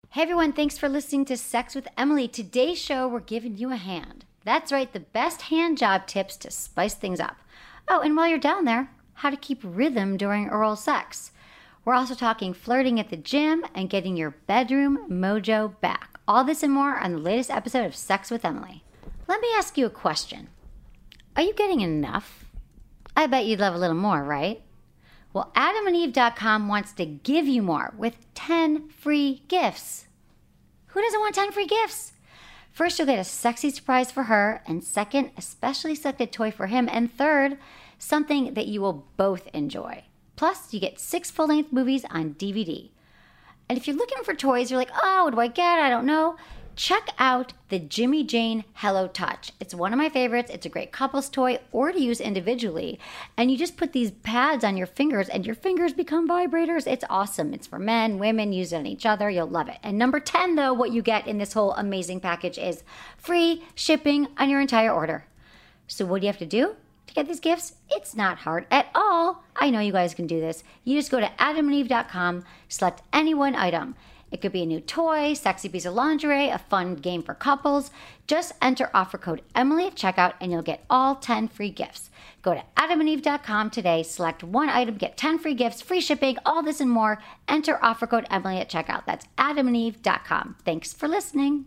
Hey everyone, thanks for listening to Sex with Emily. Today's show, we're giving you a hand. That's right, the best hand job tips to spice things up. Oh, and while you're down there, how to keep rhythm during oral sex. We're also talking flirting at the gym and getting your bedroom mojo back. All this and more on the latest episode of Sex with Emily. Let me ask you a question. Are you getting enough? I bet you'd love a little more, right? Well, AdamandEve.com wants to give you more with 10 free gifts. Who doesn't want 10 free gifts? First, you'll get a sexy surprise for her, and second, a specially selected toy for him, and third, something that you will both enjoy. Plus, you get 6 full-length movies on DVD. And if you're looking for toys, you're like, oh, what do I get? I don't know. Check out the Jimmy Jane Hello Touch. It's one of my favorites. It's a great couple's toy or to use individually. And you just put these pads on your fingers and your fingers become vibrators. It's awesome. It's for men, women, use it on each other. You'll love it. And number 10, though, what you get in this whole amazing package is free shipping on your entire order. So what do you have to do to get these gifts? It's not hard at all. I know you guys can do this. You just go to AdamandEve.com, select any one item. It could be a new toy, sexy piece of lingerie, a fun game for couples. Just enter offer code Emily at checkout and you'll get all 10 free gifts. Go to AdamandEve.com today, select one item, get 10 free gifts, free shipping, all this and more. Enter offer code Emily at checkout. That's AdamandEve.com. Thanks for listening.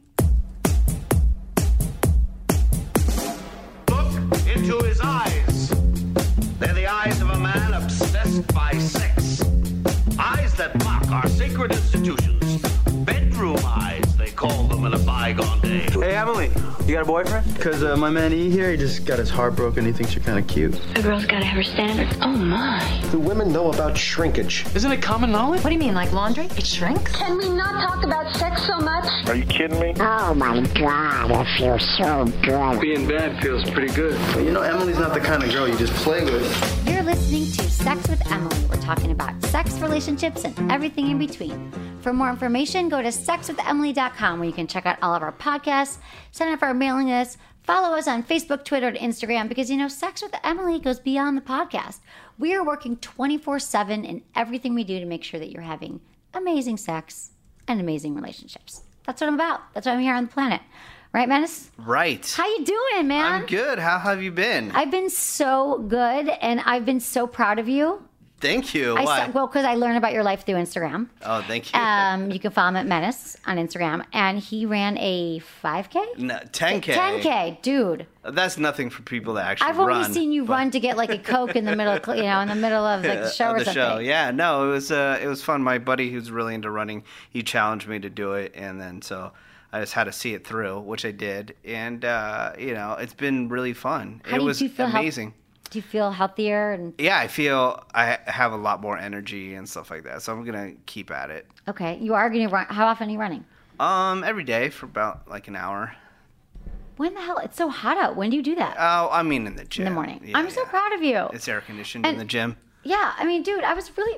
Look into his eyes. They're the eyes of a man obsessed by sex. Eyes that mock our sacred institutions. Bedroom eyes, they call them in a bygone day. Hey, Emily, you got a boyfriend? Because my man E here, he just got his heart broken. He thinks you're kind of cute. A girl's gotta have her standards. Oh, my. Do women know about shrinkage? Isn't it common knowledge? What do you mean, like laundry? It shrinks? Can we not talk about sex so much? Are you kidding me? Oh my God, I feel so good. Being bad feels pretty good. But you know, Emily's not the kind of girl you just play with. You're listening to Sex with Emily. We're talking about sex, relationships, and everything in between. For more information, go to sexwithemily.com where you can check out all of our podcasts, sign up for our mailing list, follow us on Facebook, Twitter, and Instagram because, you know, Sex with Emily goes beyond the podcast. We are working 24/7 in everything we do to make sure that you're having amazing sex and amazing relationships. That's what I'm about. That's why I'm here on the planet. Right, Menace? Right. How you doing, man? I'm good. How have you been? I've been so good, and I've been so proud of you. Thank you. Why? Well, because I learned about your life through Instagram. Oh, thank you. You can follow him at Menace on Instagram, and he ran a 5K? No, 10K. 10K, dude. That's nothing for people that actually I've run. only seen you run to get like a Coke in the middle, in the middle of like the show of or the something. show. Yeah, no, it was fun. My buddy who's really into running, he challenged me to do it, and then so I just had to see it through, which I did, and it's been really fun. How it do was you feel amazing. Do you feel healthier? And Yeah, I feel I have a lot more energy and stuff like that, so I'm gonna keep at it. okay, you are going to run. How often are you running? Every day for about like an hour. When the hell? It's so hot out. When do you do that? Oh, I mean in the gym. In the morning. Yeah, I'm so proud of you. It's air conditioned And- in the gym. Yeah, I mean, dude,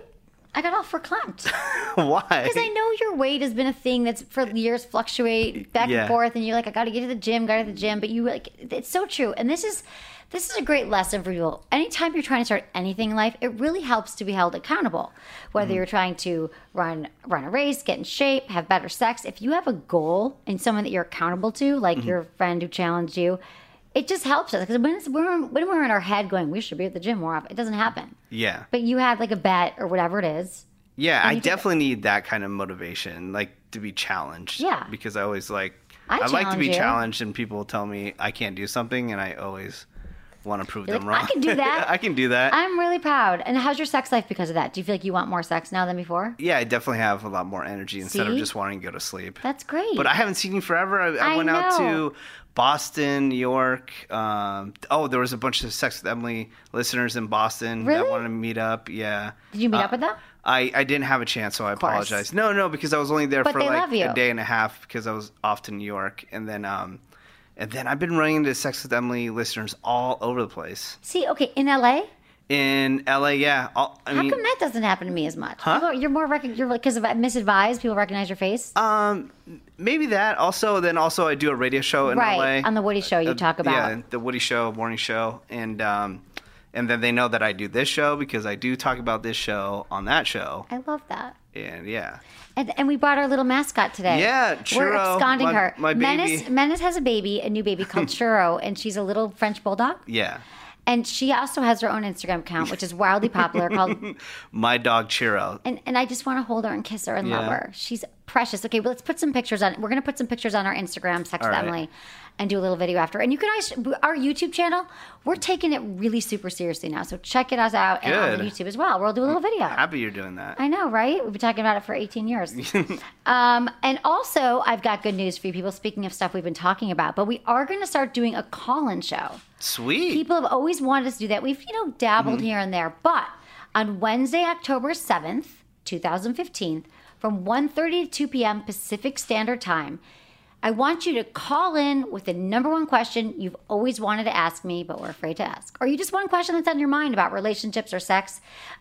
I got all verklempt. Why? Because I know your weight has been a thing that's for years fluctuate back Yeah. and forth, and you're like, I got to get to the gym, But you like, it's so true. And this is a great lesson for you. Anytime you're trying to start anything in life, it really helps to be held accountable. Whether you're trying to run a race, get in shape, have better sex, if you have a goal and someone that you're accountable to, like your friend who challenged you, it just helps us. Because when we're in our head going, we should be at the gym more often, it doesn't happen. Yeah. But you had like a bet or whatever it is. Yeah, And I you did it. definitely need that kind of motivation, like to be challenged. Yeah. Because I always I I like to be challenge you. challenged, and people tell me I can't do something, and I always want to prove You're them like, wrong. I can do that. I can do that. I'm really proud. And how's your sex life because of that? Do you feel like you want more sex now than before? Yeah, I definitely have a lot more energy instead of See? just wanting to go to sleep. That's great. But I haven't seen you forever. I I went out know. to Boston, New York. There was a bunch of Sex with Emily listeners in Boston Really? that wanted to meet up. Yeah. Did you meet up with them? I didn't have a chance, so I course. apologize. No, because I was only there But for they like love you. a day and a half because I was off to New York, and then I've been running into Sex with Emily listeners all over the place. See, okay, in LA? In LA, yeah. How come that doesn't happen to me as much? Huh? You're more because of misadvised, people recognize your face? Maybe that. Also, I do a radio show in Right, LA. on the Woody Show you talk about. Yeah, the Woody Show, morning show, and And then they know that I do this show because I do talk about this show on that show. I love that. And yeah. And we brought our little mascot today. Yeah, We're Churro, absconding her. my baby. Menace has a new baby called Churro, and she's a little French bulldog. Yeah. And she also has her own Instagram account, which is wildly popular, called My Dog Churro. And I just want to hold her and kiss her and love her. She's precious. Okay, well, let's put some pictures on. We're going to put some pictures on our Instagram, Sex with Emily, and do a little video after. And you can our YouTube channel, we're taking it really super seriously now. So check it out and on YouTube as well. We'll do a little video. Happy you're doing that. I know, right? We've been talking about it for 18 years. And also, I've got good news for you people, speaking of stuff we've been talking about. But we are going to start doing a call-in show. Sweet. People have always wanted us to do that. We've, dabbled here and there. But on Wednesday, October 7th, 2015, from 1:30 to 2 p.m. Pacific Standard Time, I want you to call in with the number one question you've always wanted to ask me, but were afraid to ask. Or you just one question that's on your mind about relationships or sex.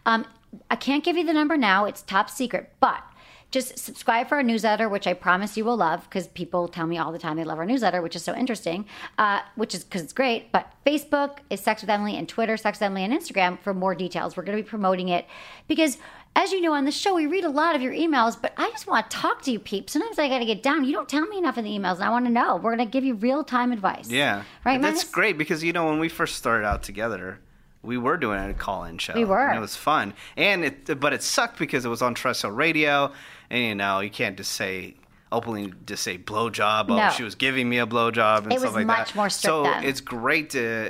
I can't give you the number now. It's top secret. But just subscribe for our newsletter, which I promise you will love, because people tell me all the time they love our newsletter, which is so interesting, which is because it's great. But Facebook is Sex with Emily, and Twitter, Sex with Emily, and Instagram for more details. We're going to be promoting it because, as you know, on the show, we read a lot of your emails, but I just want to talk to you, peeps. Sometimes I got to get down. You don't tell me enough in the emails, and I want to know. We're going to give you real-time advice. Yeah. Right, That's Menace? great because, when we first started out together, we were doing a call-in show. We were. And it was fun. But it sucked because it was on terrestrial radio, and, you can't just say openly blowjob. No. Oh, she was giving me a blowjob and It stuff was like that. much more strict so then. it's great to,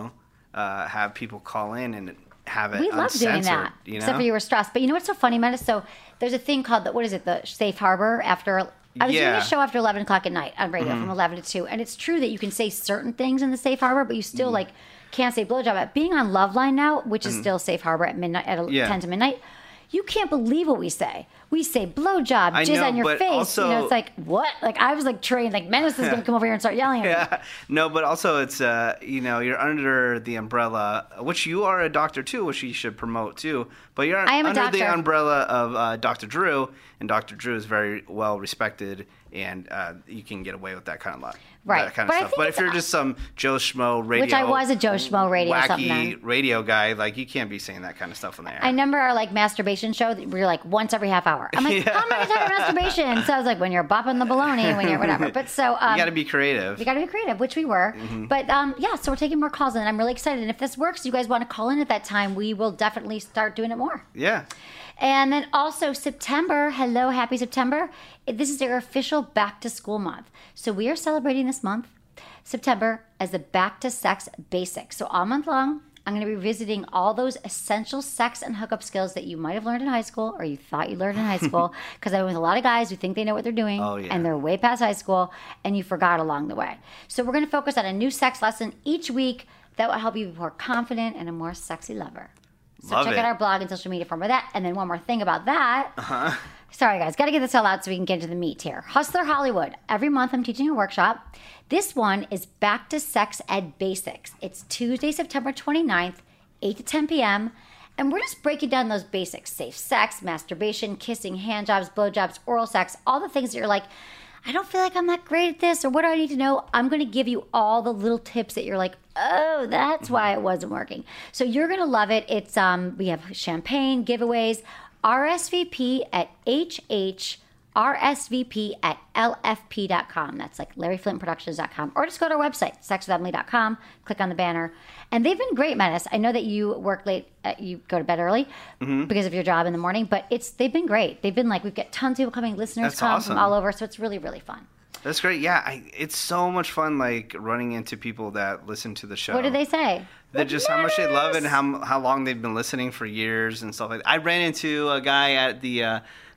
have people call in and have it We love doing uncensored, that, except for you were stressed. But you know what's so funny, Menace? So there's a thing called, the safe harbor after... I was doing a show after 11 o'clock at night on radio from 11 to 2. And it's true that you can say certain things in the safe harbor, but you still, can't say blowjob. But being on Loveline now, which is still safe harbor at midnight, at 10 to midnight, you can't believe what we say. We say blowjob, jizz on your face. Also, it's like, what? I was trained, Menace is going to come over here and start yelling at me. Yeah. No, but also it's, you're under the umbrella, which you are a doctor too, which you should promote too. But you're under the umbrella of Dr. Drew, and Dr. Drew is very well respected, and you can get away with that kind of stuff. But if you're just some Joe Schmo radio, which I was a Joe Schmo radio wacky radio guy, you can't be saying that kind of stuff on the air. I remember our masturbation show that we were once every half hour. I'm like, how many times masturbation? So I was when you're bopping the baloney, when you're whatever. But so you got to be creative. You got to be creative, which we were. But so we're taking more calls in, and I'm really excited. And if this works, you guys want to call in at that time, we will definitely start doing it more. Yeah. And then also September, hello, happy September. This is our official back to school month. So we are celebrating this month, September, as the Back to Sex Basics. So all month long, I'm going to be revisiting all those essential sex and hookup skills that you might have learned in high school or you thought you learned in high school. Because I'm with a lot of guys who think they know what they're doing and they're way past high school and you forgot along the way. So we're going to focus on a new sex lesson each week that will help you be more confident and a more sexy lover. So check out our blog and social media for more of that. And then one more thing about that. Sorry, guys. Got to get this all out so we can get into the meat here. Hustler Hollywood. Every month I'm teaching a workshop. This one is Back to Sex Ed Basics. It's Tuesday, September 29th, 8 to 10 p.m. And we're just breaking down those basics. Safe sex, masturbation, kissing, handjobs, blowjobs, oral sex, all the things that you're like, I don't feel like I'm that great at this, or what do I need to know? I'm going to give you all the little tips that you're like, oh, that's why it wasn't working. So you're going to love it. It's we have champagne, giveaways, RSVP at RSVP@lfp.com. That's LarryFlintProductions.com. Or just go to our website, sexwithemily.com, click on the banner. And they've been great, Menace. I know that you work late, you go to bed early because of your job in the morning, but they've been great. They've been we've got tons of people coming, listeners from all over, so it's really, really fun. That's great. Yeah, it's so much fun, running into people that listen to the show. What do they say? That just how much they love it and how long they've been listening for years and stuff like that. I ran into a guy at the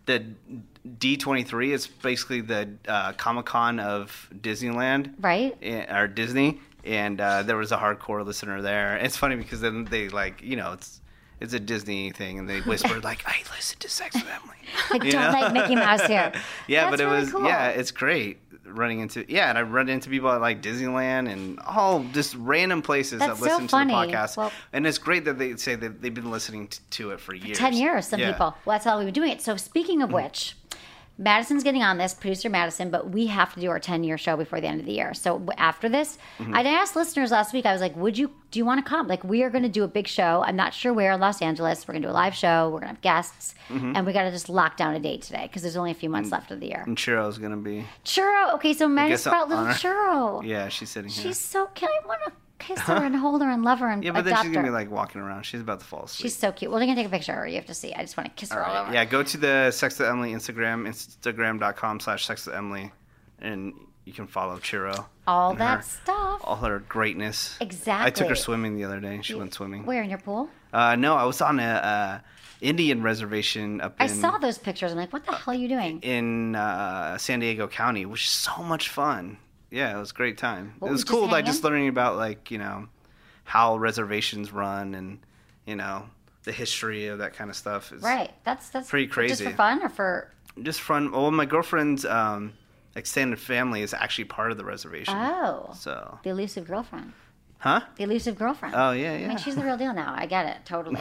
D23. It's basically the Comic-Con of Disneyland. Right. Or Disney. And there was a hardcore listener there. It's funny because then they it's a Disney thing, and they whispered I listen to Sex with Emily. Don't like Mickey Mouse here. Yeah, That's but it really was cool. it's great running into and I run into people at Disneyland and all just random places That's that listen so funny. to the podcast. Well, and it's great that they say that they've been listening to it for years. 10 years, some people. Well, that's how we've been doing it. So speaking of which, Madison's getting on this, producer Madison, but we have to do our 10-year show before the end of the year. So after this, I asked listeners last week, I was like, do you want to come? Like, we are going to do a big show. I'm not sure where in Los Angeles. We're going to do a live show. We're going to have guests. And we got to just lock down a date today because there's only a few months left of the year. And Churro's going to be. Churro. Okay, so Meredith brought little Churro. Yeah, she's sitting here. She's so cute. I want to kiss her and hold her and love her and yeah, but then she's going to be like walking around. She's about to fall asleep. She's so cute. Well, they're going to take a picture of her. You have to see. I just want to kiss her all over. Yeah, go to the Sex with Emily Instagram, instagram.com/sexwithemily, and you can follow Churro. All that stuff. All her greatness. Exactly. I took her swimming the other day. She went swimming. Where, in your pool? No, I was on a Indian reservation up in... I saw those pictures. I'm like, what the hell are you doing? In San Diego County, which is so much fun. Yeah, it was a great time. What, it was cool, like, just learning about, like, you know, how reservations run and, you know, the history of that kind of stuff. Right. That's pretty crazy. Just for fun or for... Just fun. Well, my girlfriend's extended family is actually part of the reservation. Oh. So. The elusive girlfriend. Huh? The elusive girlfriend. Oh, yeah. I mean, she's the real deal now. I get it. Totally.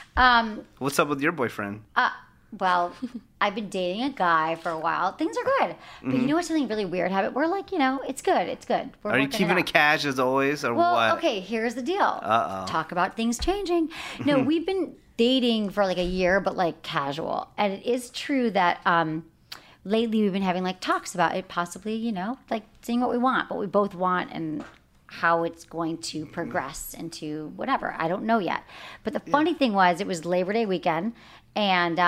What's up with your boyfriend? Well, I've been dating a guy for a while. Things are good. But you know what's something really weird happened? We're like, you know, it's good. It's good. Are you keeping it cash as always or what? Well, okay, here's the deal. Uh-oh. Talk about things changing. No, we've been dating for like a year, but like casual. And it is true that lately we've been having like talks about it possibly, you know, like seeing what we want, what we both want and how it's going to progress into whatever. I don't know yet. But the funny thing was, it was Labor Day weekend, and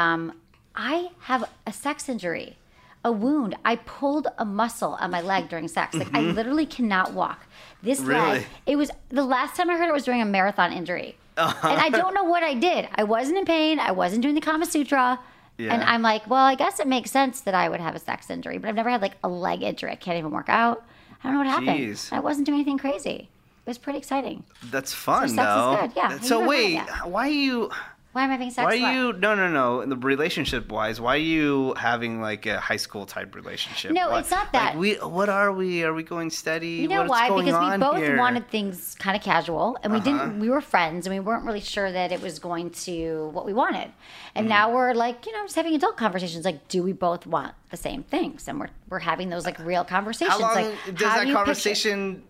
I have a sex injury, a wound. I pulled a muscle on my leg during sex. Like, I literally cannot walk. This leg, it was, the last time I heard it was during a marathon injury. And I don't know what I did. I wasn't in pain. I wasn't doing the Kama Sutra. Yeah. And I'm like, well, I guess it makes sense that I would have a sex injury, but I've never had like a leg injury. I can't even work out. I don't know what happened. Jeez. I wasn't doing anything crazy. It was pretty exciting. That's fun, so though. Sex is good, yeah. So wait, why are you... Why am I having sex? Why are you... No. In the relationship-wise, why are you having, like, a high school-type relationship? No, it's not that. Like, what are we? Are we going steady? You know why? Because we both wanted things kind of casual, and we were friends, and we weren't really sure that it was going to... what we wanted. And now we're, like, you know, just having adult conversations. Like, do we both want the same things? And we're having those, like, real conversations. How long like, does that conversation...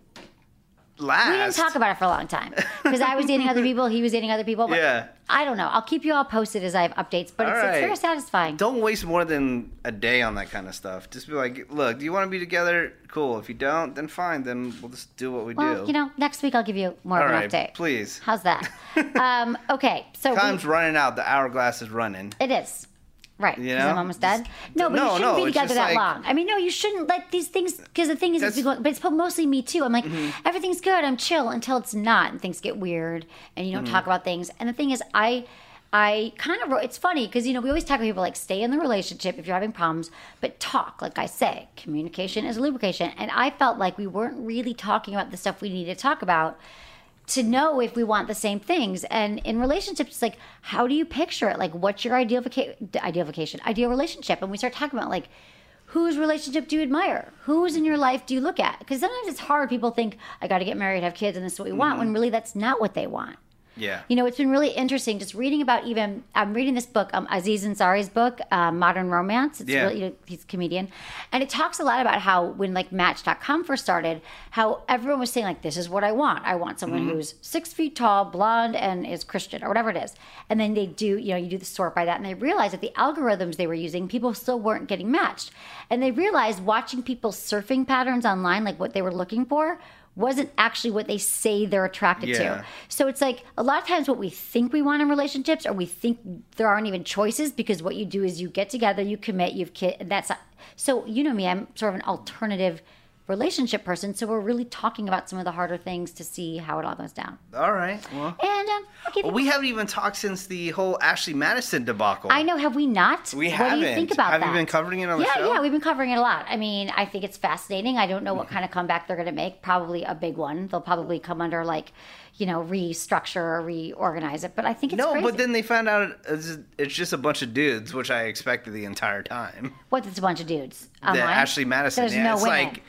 last? We didn't talk about it for a long time because I was dating other people, he was dating other people. But yeah. I don't know. I'll keep you all posted as I have updates, but it's very satisfying. Don't waste more than a day on that kind of stuff. Just be like, look, do you want to be together? Cool. If you don't, then fine. Then we'll just do what we do. Well, you know, next week I'll give you more of an update. Please. How's that? Okay. So time's running out. The hourglass is running. It is. Right, because I'm almost dead. No, but you shouldn't be together that long. I mean, no, you shouldn't let these things, because the thing is, but it's mostly me too. I'm like, everything's good, I'm chill, until it's not, and things get weird, and you don't talk about things. And the thing is, I kind of, it's funny, because, you know, we always talk to people, like, stay in the relationship if you're having problems, but talk, like I say, communication is lubrication. And I felt like we weren't really talking about the stuff we needed to talk about to know if we want the same things. And in relationships, it's like, how do you picture it? Like, what's your ideal relationship? And we start talking about, like, whose relationship do you admire? Who's in your life do you look at? Because sometimes it's hard. People think, I got to get married, have kids, and this is what we want, when really that's not what they want. Yeah. You know, it's been really interesting just reading about I'm reading this book, Aziz Ansari's book, Modern Romance. It's really, he's a comedian. And it talks a lot about how when like Match.com first started, how everyone was saying like, this is what I want. I want someone who's 6 feet tall, blonde, and is Christian or whatever it is. And then they do, you know, you do the sort by that. And they realized that the algorithms they were using, people still weren't getting matched. And they realized watching people's surfing patterns online, like what they were looking for, wasn't actually what they say they're attracted to. So it's like a lot of times what we think we want in relationships, or we think there aren't even choices, because what you do is you get together, you commit, you've kid. That's not, so you know me, I'm sort of an alternative relationship person, so we're really talking about some of the harder things to see how it all goes down. All right. Well, and we haven't even talked since the whole Ashley Madison debacle. I know, have we not? We haven't. What do you think about that? Have you been covering it on the show? Yeah, we've been covering it a lot. I mean, I think it's fascinating. I don't know what kind of comeback they're going to make. Probably a big one. They'll probably come under like, you know, restructure or reorganize it. But I think it's crazy. But then they found out it's just a bunch of dudes, which I expected the entire time. What? It's a bunch of dudes. The Ashley Madison. There's no it's women. Like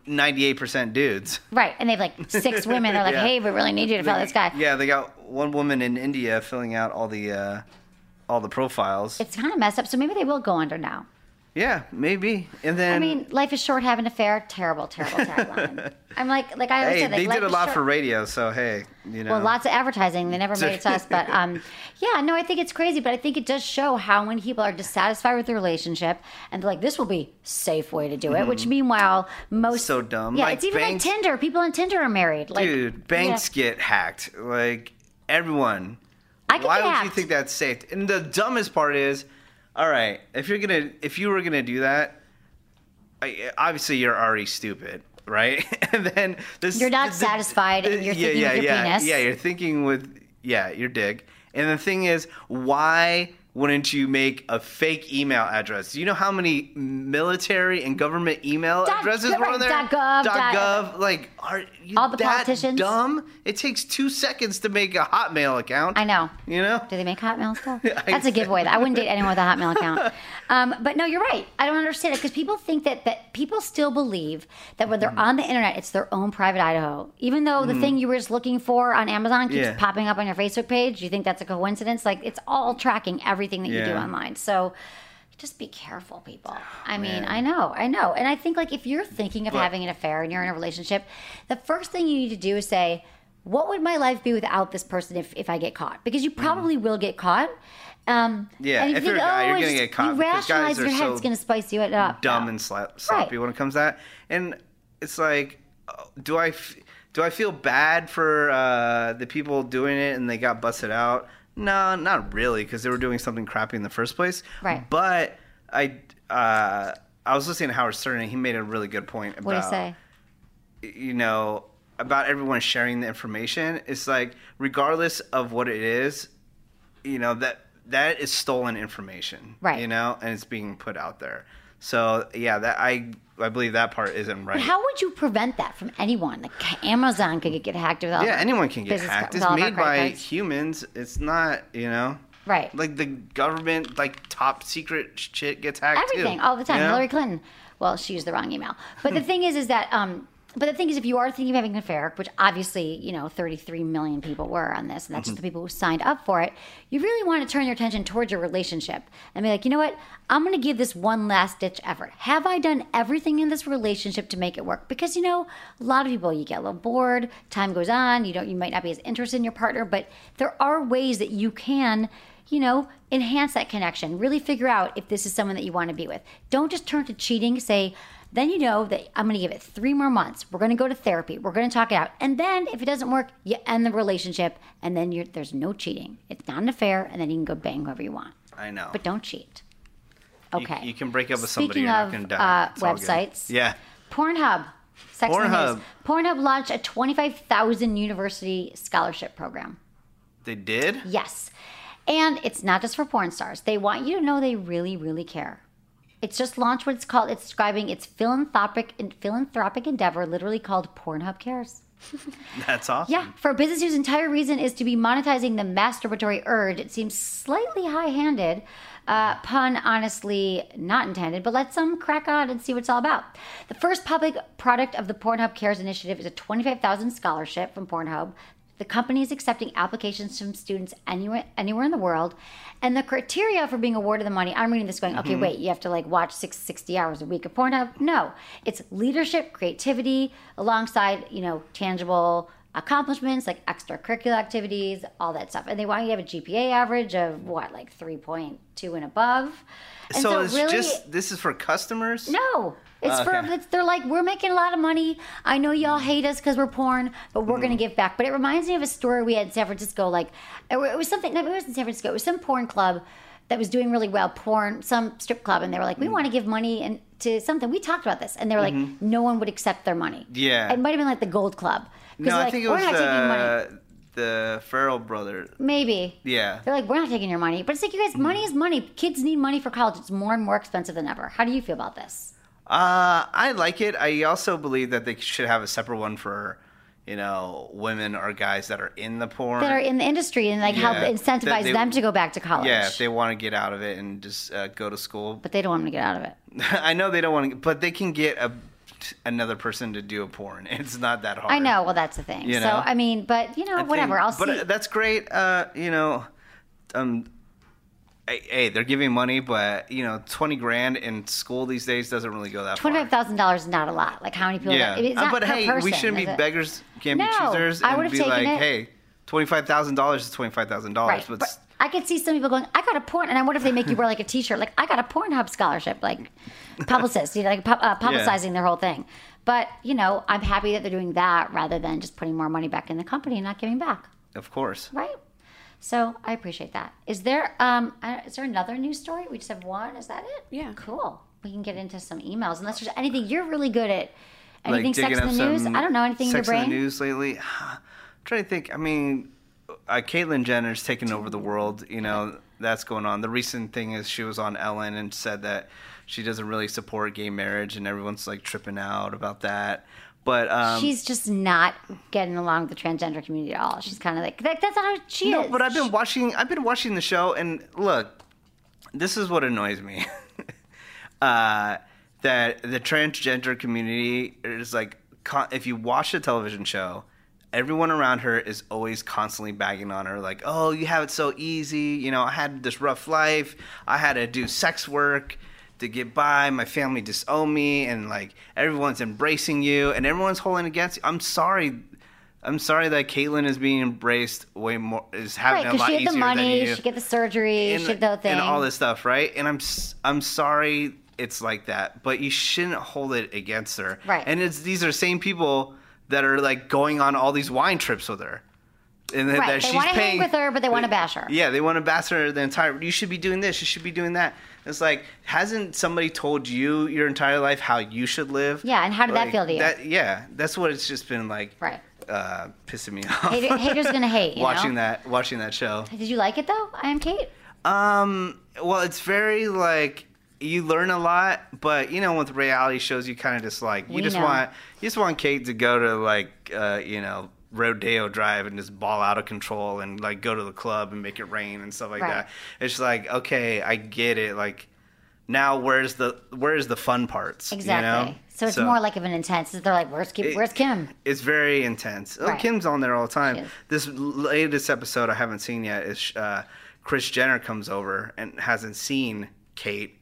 98% dudes. Right, and they have like 6 women. They're like, hey, we really need you to fill this guy. Yeah, they got one woman in India filling out all the profiles. It's kind of messed up. So maybe they will go under now. Yeah, maybe. And then I mean, life is short, have an affair. Terrible tagline. I'm like I always said, they did a lot for radio, so hey, you know. Well, lots of advertising. They never made it to us, but yeah, no, I think it's crazy, but I think it does show how many people are dissatisfied with their relationship, and they're like, this will be a safe way to do it. Which meanwhile, most so dumb. Yeah, like it's even banks, like Tinder. People on Tinder are married. Like, dude, banks get hacked. Like everyone. Why would you think that's safe? And the dumbest part is, all right, if you were gonna do that, obviously you're already stupid, right? And then you're not satisfied, and you're thinking with your penis. Yeah, you're thinking with your dick. And the thing is, why wouldn't you make a fake email address? Do you know how many military and government email addresses were on there? .gov. Like, are you all the that politicians? Dumb? It takes 2 seconds to make a Hotmail account. I know. You know? Do they make Hotmail still? That's a giveaway. I wouldn't date anyone with a Hotmail account. But no, you're right. I don't understand it because people think that people still believe that when they're on the internet, it's their own private Idaho. Even though the thing you were just looking for on Amazon keeps popping up on your Facebook page, you think that's a coincidence? Like, it's all tracking everything that you do online. So just be careful, people. I mean, I know. And I think, like, if you're thinking of having an affair and you're in a relationship, the first thing you need to do is say, what would my life be without this person if I get caught? Because you probably will get caught. And if you're a guy, you're going to get caught. You rationalize in your head, it's going to spice you up. Dumb and sloppy when it comes to that. And it's like, do I feel bad for the people doing it and they got busted out? No, not really, because they were doing something crappy in the first place. Right. But I was listening to Howard Stern, and he made a really good point about. What did he say? You know, about everyone sharing the information. It's like, regardless of what it is, you know, that is stolen information. Right. You know, and it's being put out there. So yeah, that I believe that part isn't right. But how would you prevent that from anyone? Like, Amazon could get hacked with all. Yeah, anyone can get hacked. It's made by humans. It's not, you know. Right. Like the government, like top secret shit gets hacked everything too, all the time. You know? Hillary Clinton. Well, she used the wrong email. But the thing is that. But the thing is, if you are thinking of having an affair, which obviously, you know, 33 million people were on this, and that's just the people who signed up for it, you really want to turn your attention towards your relationship and be like, you know what? I'm going to give this one last ditch effort. Have I done everything in this relationship to make it work? Because, you know, a lot of people, you get a little bored, time goes on, you might not be as interested in your partner, but there are ways that you can, you know, enhance that connection. Really figure out if this is someone that you want to be with. Don't just turn to cheating. Say, then you know that I'm going to give it 3 more months. We're going to go to therapy. We're going to talk it out. And then if it doesn't work, you end the relationship, and then there's no cheating. It's not an affair, and then you can go bang whoever you want. I know. But don't cheat. Okay. You can break up with somebody. You're not going to die. Websites. Yeah. Pornhub. Pornhub. Pornhub launched a 25,000 university scholarship program. They did? Yes. And it's not just for porn stars. They want you to know they really, really care. It's just launched what it's called. It's describing its philanthropic endeavor, literally called Pornhub Cares. That's awesome. Yeah. For a business whose entire reason is to be monetizing the masturbatory urge, it seems slightly high-handed. Pun honestly not intended, but let's crack on and see what it's all about. The first public product of the Pornhub Cares initiative is a $25,000 scholarship from Pornhub. The company is accepting applications from students anywhere in the world. And the criteria for being awarded the money, I'm reading this going, okay, wait, you have to watch 60 hours a week of Pornhub? No. It's leadership, creativity, alongside, tangible accomplishments like extracurricular activities, all that stuff. And they want you to have a GPA average of 3.2 and above. And so it's really, this is for customers? No. They're like, we're making a lot of money. I know y'all hate us because we're porn, but we're going to give back. But it reminds me of a story we had in San Francisco. It was something, no, it wasn't San Francisco. It was some porn club that was doing really well, some strip club. And they were like, we want to give money to something. We talked about this. And they were like, no one would accept their money. Yeah. It might have been like the Gold Club. No, I think it was the Farrell brother. Maybe. Yeah. They're like, we're not taking your money. But it's like, you guys, money is money. Kids need money for college. It's more and more expensive than ever. How do you feel about this? I like it. I also believe that they should have a separate one for, women or guys that are in the porn. That are in the industry and help incentivize them to go back to college. Yeah, if they want to get out of it and just go to school. But they don't want them to get out of it. I know they don't want to, but they can get another person to do a porn. It's not that hard. I know. Well, that's the thing. So, I mean, but, whatever. I'll see. But that's great. hey, they're giving money, but $20,000 in school these days doesn't really go that far. $25,000 is not a lot. Like how many people? Yeah, it's not but per hey, person, we shouldn't be beggars, can't be choosers, I would and have be taken like, it. hey, $25,000 is $25,000. Right. But I could see some people going, I got a porn, and I wonder if they make you wear like a T-shirt, like I got a Pornhub scholarship, like publicist, publicizing their whole thing. But I'm happy that they're doing that rather than just putting more money back in the company and not giving back. Of course. Right. So I appreciate that. Is there another news story? We just have one. Is that it? Yeah. Cool. We can get into some emails unless there's anything you're really good at. Anything like sex in the news? I don't know anything in your brain. Sex in the news lately. I'm trying to think. I mean, Caitlyn Jenner's taken over the world. That's going on. The recent thing is she was on Ellen and said that she doesn't really support gay marriage, and everyone's like tripping out about that. But she's just not getting along with the transgender community at all. She's kind of like that's not how she is. No, but I've been watching the show, and look, this is what annoys me. That the transgender community is like, if you watch the television show, everyone around her is always constantly bagging on her, like, oh, you have it so easy. I had this rough life. I had to do sex work to get by. My family disowned me, and like everyone's embracing you, and everyone's holding against you. I'm sorry that Caitlyn is being embraced way more, is having a lot easier than you. She had the money, she get the surgery, she had the thing, and all this stuff, right? And I'm sorry it's like that, but you shouldn't hold it against her, right? And these are the same people that are like going on all these wine trips with her. And right. that they want to hang with her, but they want to bash her. Yeah, they want to bash her the entire. You should be doing this. You should be doing that. It's like, hasn't somebody told you your entire life how you should live? Yeah, and how did that feel to you? That's what it's just been like. Right. Pissing me off. Haters gonna hate. Watching that show. Did you like it though? I Am Kate. Well, it's very like. You learn a lot, but with reality shows, you kind of just like you just want Kate to go to like Rodeo Drive and just ball out of control and like go to the club and make it rain and stuff like that. It's just like, okay, I get it. Like now, where's the fun parts? Exactly. So it's more like of an intense. They're like, where's Kim? It's very intense. Right. Oh, Kim's on there all the time. This latest episode I haven't seen yet is Kris Jenner comes over and hasn't seen Kate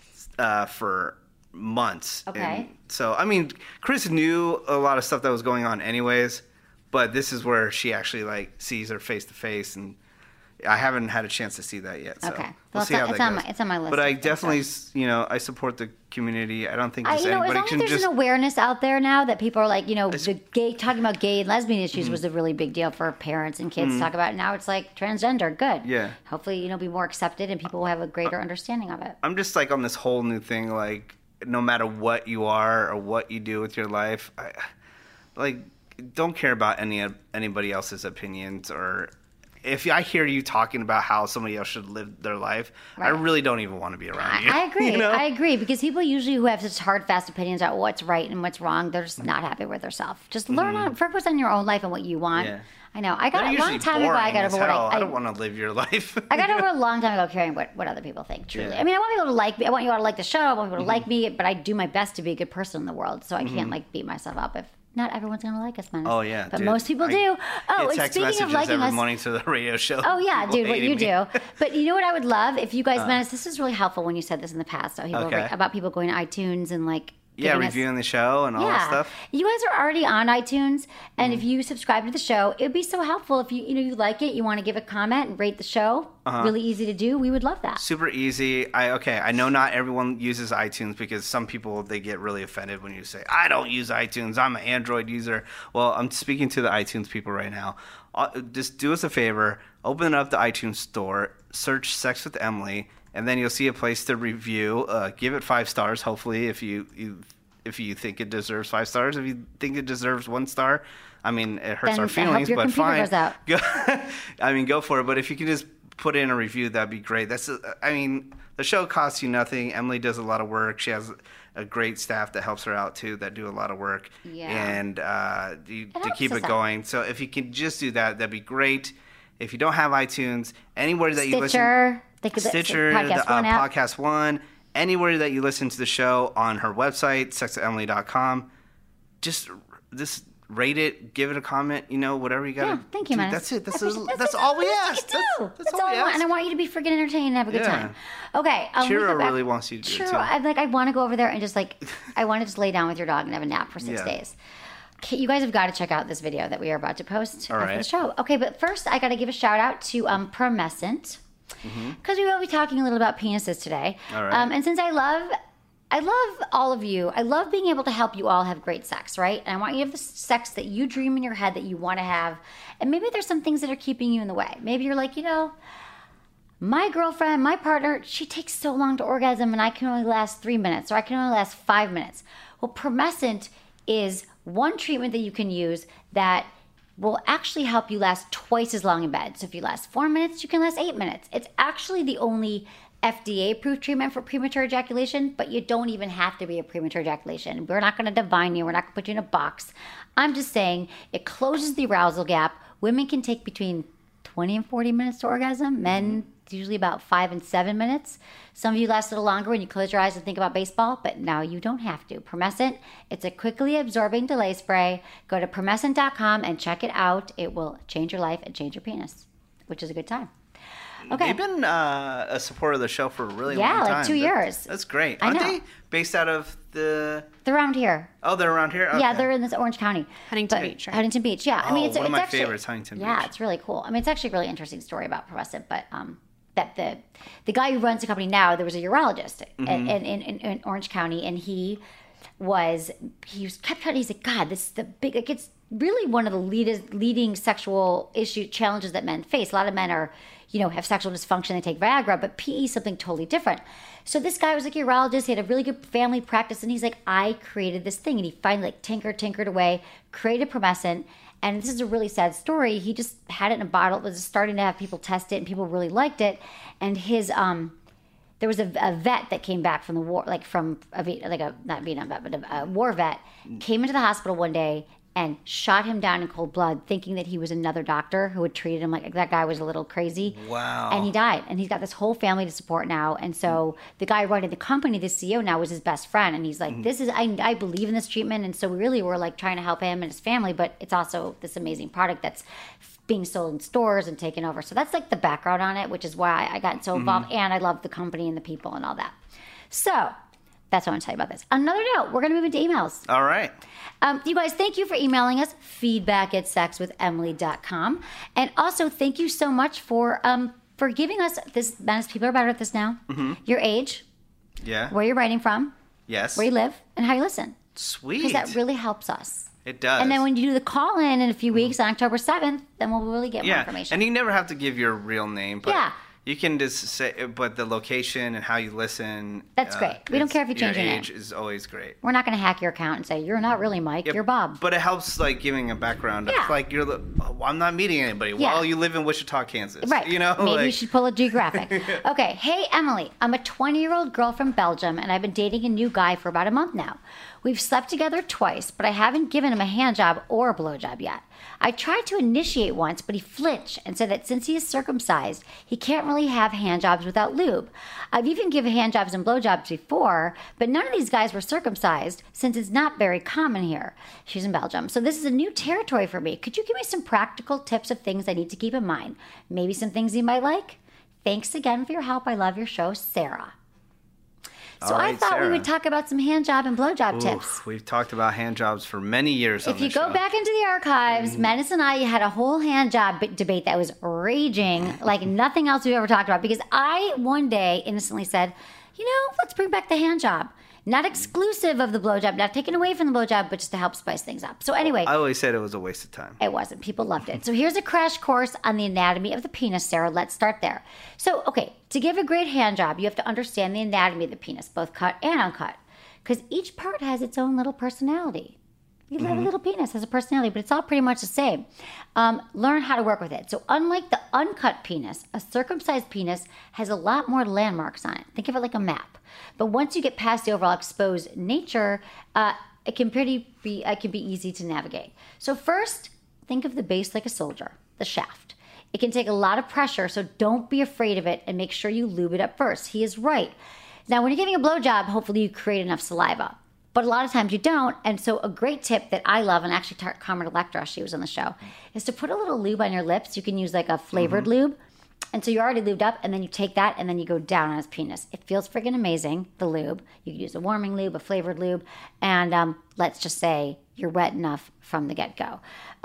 for months. Okay. And so, I mean, Kris knew a lot of stuff that was going on anyways, but this is where she actually like sees her face to face, and I haven't had a chance to see that yet. So okay. We'll see how that goes. It's on my list. But I definitely, I support the community. I don't think just anybody as long can as there's just... an awareness out there now that people are like, talking about gay and lesbian issues was a really big deal for parents and kids to talk about. Now it's like transgender, good. Yeah. Hopefully, be more accepted and people will have a greater understanding of it. I'm just like on this whole new thing, like no matter what you are or what you do with your life, don't care about anybody else's opinions. Or if I hear you talking about how somebody else should live their life, right. I really don't even want to be around you. I agree. I agree, because people usually who have such hard, fast opinions about what's right and what's wrong, they're just not happy with themselves. Just focus on your own life and what you want. Yeah. I know. I got a long time ago. I got over what I don't want to live your life. I got over a long time ago caring what other people think. Truly, I mean, I want people to like me. I want you all to like the show. I want people to like me, but I do my best to be a good person in the world. So I can't beat myself up if not everyone's going to like us, Menace. Oh, yeah. But most people do. Oh, and speaking of liking us. Every morning to the radio show. Oh, yeah, dude, what you do. But you know what I would love? If you guys, Menace, this is really helpful when you said this in the past. About people going to iTunes and like. Yeah, reviewing the show and all that stuff. You guys are already on iTunes, and if you subscribe to the show, it would be so helpful if you like it, you want to give a comment and rate the show. Really easy to do. We would love that. Super easy. I know not everyone uses iTunes, because some people, they get really offended when you say, I don't use iTunes, I'm an Android user. Well, I'm speaking to the iTunes people right now. Just do us a favor, open up the iTunes store, search Sex with Emily, and then you'll see a place to review. Give it 5 stars, hopefully, if you think it deserves 5 stars. If you think it deserves 1 star, I mean, it hurts our feelings, but fine. Goes out. Go for it. But if you can just put in a review, that'd be great. The show costs you nothing. Emily does a lot of work. She has a great staff that helps her out too, that do a lot of work. Yeah. And to keep it going. So if you can just do that, that'd be great. If you don't have iTunes, anywhere that you listen, Stitcher, Podcast One, anywhere that you listen to the show, on her website, sexwithemily.com, just rate it, give it a comment, whatever you got to do. Thank you, man. That's it. That's all we ask. That's all we ask. And I want you to be freaking entertained and have a good time. Okay. Chiro really wants you to do it, too. I want to go over there and just, I want to just lay down with your dog and have a nap for 6 days. Okay, you guys have got to check out this video that we are about to post after the show. Okay, but first, I got to give a shout-out to Promescent, because we will be talking a little about penises today. All right. And since I love all of you. I love being able to help you all have great sex, right? And I want you to have the sex that you dream in your head that you want to have. And maybe there's some things that are keeping you in the way. Maybe you're like, my girlfriend, my partner, she takes so long to orgasm and I can only last 3 minutes or I can only last 5 minutes. Well, Promescent is one treatment that you can use that will actually help you last twice as long in bed. So if you last 4 minutes, you can last 8 minutes. It's actually the only FDA-approved treatment for premature ejaculation, but you don't even have to be a premature ejaculation. We're not going to divine you. We're not going to put you in a box. I'm just saying it closes the arousal gap. Women can take between 20 and 40 minutes to orgasm. Men, usually about 5 and 7 minutes. Some of you last a little longer when you close your eyes and think about baseball, but now you don't have to. Promescent, it's a quickly absorbing delay spray. Go to promescent.com and check it out. It will change your life and change your penis, which is a good time. Okay. They've been a supporter of the show for a really long time. Yeah, 2 years. That's great. Aren't they based out of the... They're around here. Oh, they're around here? Okay. Yeah, they're in this Orange County. Huntington Beach, right? Huntington Beach, yeah. Oh, it's one of my favorites, Huntington Beach. Yeah, it's really cool. It's actually a really interesting story about Promescent, but that the guy who runs the company now, there was a urologist in Orange County, and he kept trying. He's like, God, this is the big. It's really one of the leading sexual challenges that men face. A lot of men are, have sexual dysfunction. They take Viagra, but PE is something totally different. So this guy was like a urologist. He had a really good family practice, and he's like, I created this thing, and he finally tinkered away, created Promescent. And this is a really sad story. He just had it in a bottle. It was starting to have people test it, and people really liked it. And his there was a vet that came back from the war, not Vietnam vet, but a war vet, came into the hospital one day and shot him down in cold blood, thinking that he was another doctor who had treated him like that guy was a little crazy. Wow. And he died. And he's got this whole family to support now. And so the guy running the company, the CEO now, was his best friend. And he's like, I believe in this treatment. And so we really were like trying to help him and his family, but it's also this amazing product that's being sold in stores and taken over. So that's like the background on it, which is why I got so involved. And I love the company and the people and all that. So that's what I want to tell you about this. Another note, we're going to move into emails. All right. You guys, thank you for emailing us, feedback@sexwithemily.com. And also, thank you so much for giving us this. People are better at this now. Your age. Yeah. Where you're writing from. Yes. Where you live and how you listen. Sweet. Because that really helps us. It does. And then when you do the call-in a few weeks on October 7th, then we'll really get more information. And you never have to give your real name. But you can just say, but the location and how you listen. That's great. We don't care if you change your name. Age is always great. We're not going to hack your account and say, you're not really Mike, you're Bob. But it helps, like, giving a background. Yeah. Like, I'm not meeting anybody. Yeah. Well, you live in Wichita, Kansas. Right. Maybe you should pull a geographic. Okay. Hey, Emily. I'm a 20-year-old girl from Belgium, and I've been dating a new guy for about a month now. We've slept together twice, but I haven't given him a hand job or a blowjob yet. I tried to initiate once, but he flinched and said that since he is circumcised, he can't really have hand jobs without lube. I've even given hand jobs and blowjobs before, but none of these guys were circumcised since it's not very common here. She's in Belgium. So this is a new territory for me. Could you give me some practical tips of things I need to keep in mind? Maybe some things you might like? Thanks again for your help. I love your show, Sarah. So I thought we would talk about some hand job and blowjob tips. We've talked about hand jobs for many years on this show. If you go back into the archives, Menace and I had a whole hand job debate that was raging like nothing else we've ever talked about, because I one day innocently said, let's bring back the hand job. Not exclusive of the blowjob, not taken away from the blowjob, but just to help spice things up. So anyway. I always said it was a waste of time. It wasn't. People loved it. So here's a crash course on the anatomy of the penis, Sarah. Let's start there. So, okay, to give a great hand job, you have to understand the anatomy of the penis, both cut and uncut, because each part has its own little personality. You have a little penis, has a personality, but it's all pretty much the same. Learn how to work with it. So unlike the uncut penis, a circumcised penis has a lot more landmarks on it. Think of it like a map. But once you get past the overall exposed nature, it can be easy to navigate. So first, think of the base like a soldier, the shaft. It can take a lot of pressure, so don't be afraid of it and make sure you lube it up first. He is right. Now, when you're giving a blowjob, hopefully you create enough saliva. But a lot of times you don't. And so a great tip that I love, and actually Carmen Electra, she was on the show, is to put a little lube on your lips. You can use like a flavored lube. And so you're already lubed up, and then you take that, and then you go down on his penis. It feels friggin' amazing, the lube. You can use a warming lube, a flavored lube, and let's just say you're wet enough from the get-go.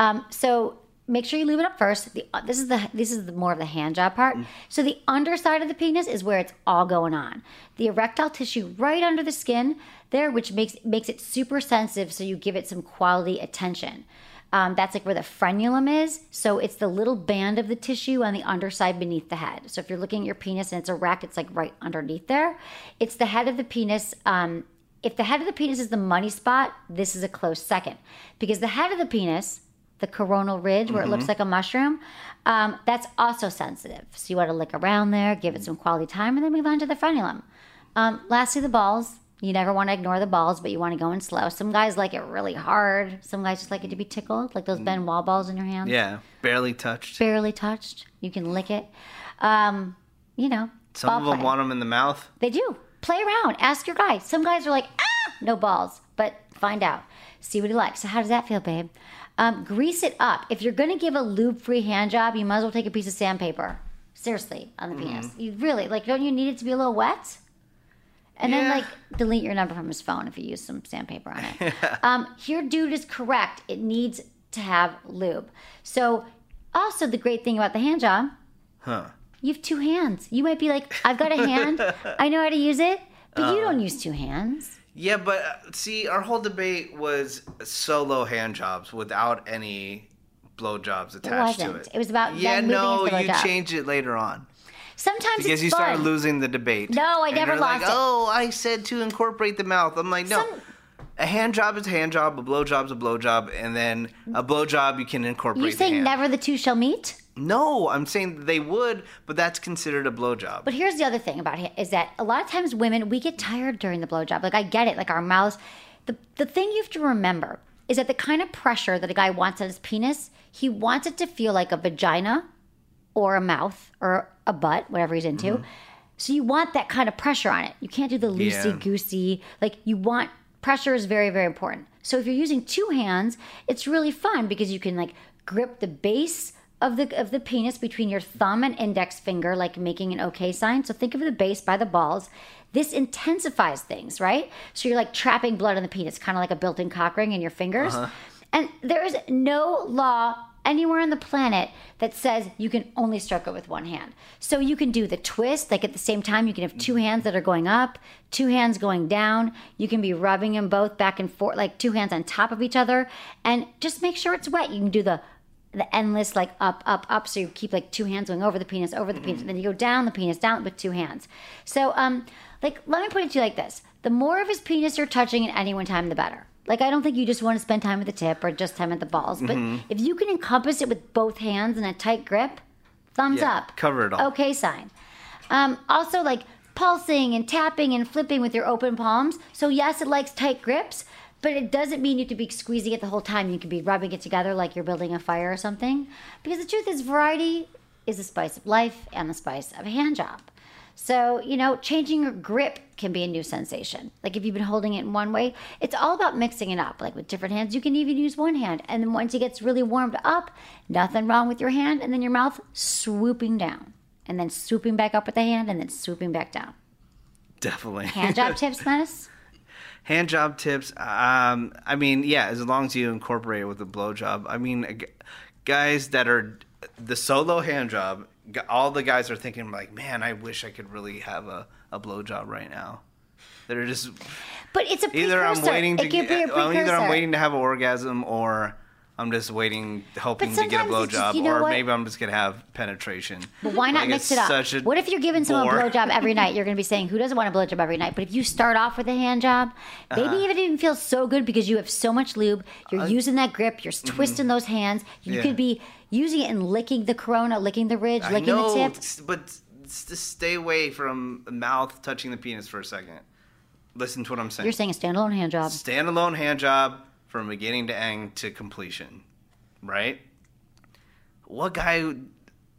So make sure you lube it up first. This is more of the hand job part. So the underside of the penis is where it's all going on. The erectile tissue right under the skin there, which makes it super sensitive, so you give it some quality attention. That's like where the frenulum is. So it's the little band of the tissue on the underside beneath the head. So if you're looking at your penis and it's erect, it's like right underneath there. It's the head of the penis. If the head of the penis is the money spot, this is a close second. Because the head of the penis, the coronal ridge where it looks like a mushroom, that's also sensitive. So you want to lick around there, give it some quality time, and then move on to the frenulum. Lastly, the balls. You never want to ignore the balls, but you want to go in slow. Some guys like it really hard. Some guys just like it to be tickled, like those Ben Wall balls in your hands. Yeah, barely touched. Barely touched. You can lick it. Some of them want them in the mouth. They do. Play around. Ask your guy. Some guys are like, no balls. But find out. See what he likes. So how does that feel, babe? Grease it up. If you're going to give a lube-free hand job, you might as well take a piece of sandpaper. Seriously, on the penis. You really, don't you need it to be a little wet? And then, delete your number from his phone if you use some sandpaper on it. Here, dude is correct. It needs to have lube. So, also, the great thing about the hand job, you have two hands. You might be like, I've got a hand. I know how to use it. But you don't use two hands. Yeah, but see, our whole debate was solo hand jobs without any blowjobs attached to it. It was about them moving into the blowjob. You changed it later on. Sometimes because it's you fun. started losing the debate. No, I never lost it. Oh, I said to incorporate the mouth. I'm like, no. A hand job is a hand job, a blow job is a blow job, and then a blow job you can incorporate. You're saying never the two shall meet? No, I'm saying they would, but that's considered a blow job. But here's the other thing about it is that a lot of times women, we get tired during the blow job. Like, I get it, like our mouths. The thing you have to remember is that the kind of pressure that a guy wants on his penis, he wants it to feel like a vagina or a mouth or a butt, whatever he's into. So you want that kind of pressure on it. You can't do the loosey-goosey. Like, you want... Pressure is very, very important. So if you're using two hands, it's really fun because you can, grip the base of the penis between your thumb and index finger, like making an okay sign. So think of the base by the balls. This intensifies things, right? So you're, trapping blood on the penis, kind of like a built-in cock ring in your fingers. And there is no law anywhere on the planet that says you can only stroke it with one hand. So you can do the twist, at the same time, you can have two hands that are going up, two hands going down. You can be rubbing them both back and forth, two hands on top of each other. And just make sure it's wet. You can do the endless, up. So you keep, two hands going over the penis, and then you go down the penis, down with two hands. So, let me put it to you like this. The more of his penis you're touching at any one time, the better. I don't think you just want to spend time with the tip or just time at the balls. But if you can encompass it with both hands in a tight grip, thumbs up. Cover it all. Okay sign. Also, pulsing and tapping and flipping with your open palms. So, yes, it likes tight grips, but it doesn't mean you have to be squeezing it the whole time. You can be rubbing it together like you're building a fire or something. Because the truth is, variety is the spice of life and the spice of a hand job. So, changing your grip can be a new sensation. If you've been holding it in one way, it's all about mixing it up. With different hands, you can even use one hand. And then once it gets really warmed up, nothing wrong with your hand. And then your mouth swooping down. And then swooping back up with the hand and then swooping back down. Definitely. Hand job tips, Menace? Hand job tips. As long as you incorporate it with a blow job. Guys that are the solo hand job, all the guys are thinking man, I wish I could really have a blowjob right now. That are just. But it's a precursor. Either I'm waiting to have an orgasm, or I'm just hoping to get a blowjob, or maybe I'm just gonna have penetration. But why not mix it up? What if you're giving someone a blowjob every night? You're gonna be saying, who doesn't want a blowjob every night? But if you start off with a hand job, maybe it even feels so good because you have so much lube. You're using that grip. You're twisting those hands. You could be using it and licking the corona, licking the ridge, licking the tip. But just stay away from the mouth touching the penis for a second. Listen to what I'm saying. You're saying a standalone hand job. Standalone hand job from beginning to end to completion, right? What guy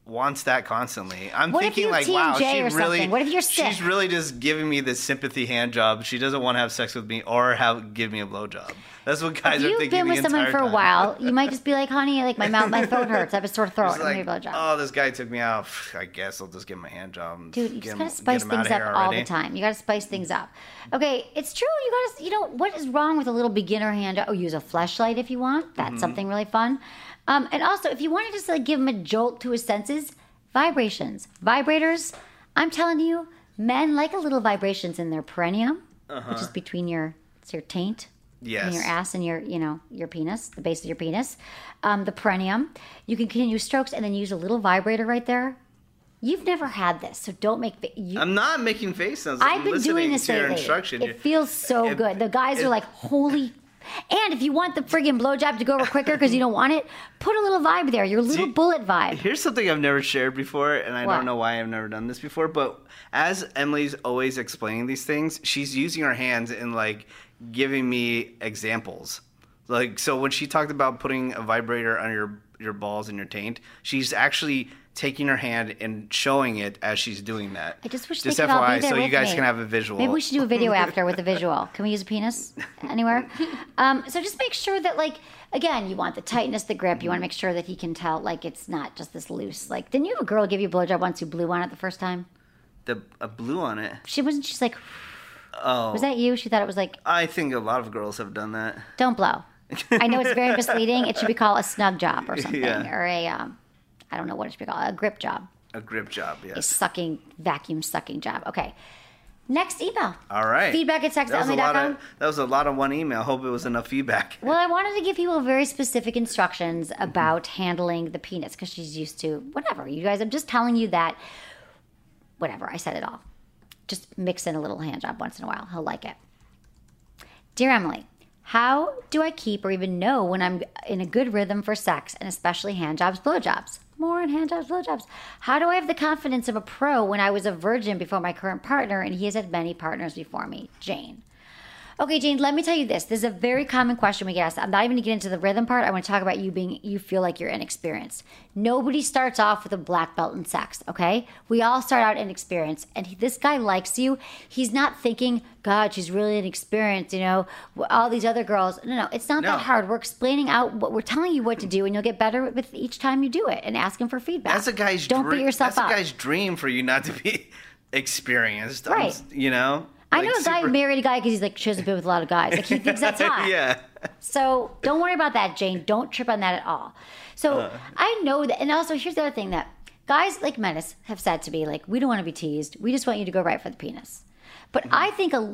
wants that constantly. I'm what thinking if you're wow, she really. What if you're sick? She's really just giving me this sympathy hand job. She doesn't want to have sex with me or give me a blowjob. That's what guys are thinking. If you've been with someone for a while, you might just be like, honey, like my throat hurts. I have a sore throat. Like, give me a blowjob. Oh, this guy took me out. I guess I'll just give him a hand job. Dude, you just gotta spice things up all the time. You gotta spice things up. Okay, it's true. You gotta, what is wrong with a little beginner hand job? Oh, use a fleshlight if you want. That's something really fun. And also, if you want to just like give him a jolt to his senses, vibrations. Vibrators, I'm telling you, men like a little vibrations in their perineum, which is between your taint. Yes. And your ass and your penis, the base of your penis, the perineum. You can continue strokes and then use a little vibrator right there. You've never had this, so don't make. I'm not making face sounds. I've been doing this lately. It feels so good. The guys are like, holy. And if you want the friggin' blowjob to go over quicker because you don't want it, put a little vibe there. Your little bullet vibe. Here's something I've never shared before, and I don't know why I've never done this before. But as Emily's always explaining these things, she's using her hands and like giving me examples. Like, so when she talked about putting a vibrator on your balls and your taint, she's actually taking her hand and showing it as she's doing that. I just wish they could all be there so with you guys me. can have a visual. Maybe we should do a video after with a visual. Can we use a penis anywhere? So just make sure that, like, again, you want the tightness, the grip. You want to make sure that he can tell, like, it's not just this loose. Like, didn't you have a girl give you a blowjob once who blew on it the first time? A blew on it? She's like, oh. Was that you? She thought it was like. I think a lot of girls have done that. Don't blow. I know it's very misleading. It should be called a snug job or something. Yeah. Or I don't know what it should be called, a grip job. A grip job, yes. A vacuum sucking job. Okay. Next email. All right. Feedback@sexemily.com. That was a lot of one email. Hope it was enough feedback. Well, I wanted to give people very specific instructions about handling the penis because she's used to whatever. You guys, I'm just telling you that whatever. I said it all. Just mix in a little hand job once in a while. He'll like it. Dear Emily, how do I keep or even know when I'm in a good rhythm for sex and especially hand jobs, blowjobs? More on hand jobs, blowjobs. How do I have the confidence of a pro when I was a virgin before my current partner and he has had many partners before me? Jane. Okay, Jane, let me tell you this. This is a very common question we get asked. I'm not even going to get into the rhythm part. I want to talk about you feel like you're inexperienced. Nobody starts off with a black belt in sex, okay? We all start out inexperienced. And this guy likes you. He's not thinking, God, she's really inexperienced, all these other girls. No, it's not that hard. We're explaining out what we're telling you what to do, and you'll get better with each time you do it and ask him for feedback. That's a guy's Don't beat yourself up. That's a guy's dream for you not to be experienced. Right. I know a guy married a guy because he's like, she hasn't been with a lot of guys. Like, he thinks that's hot. Yeah. So don't worry about that, Jane. Don't trip on that at all. So I know that. And also, here's the other thing that guys like Menace have said to me, like, we don't want to be teased. We just want you to go right for the penis. But I think a